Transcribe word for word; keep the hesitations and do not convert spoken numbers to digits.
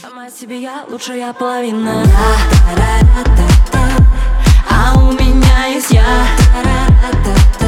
Сама себе я лучшая половина. А у меня есть я.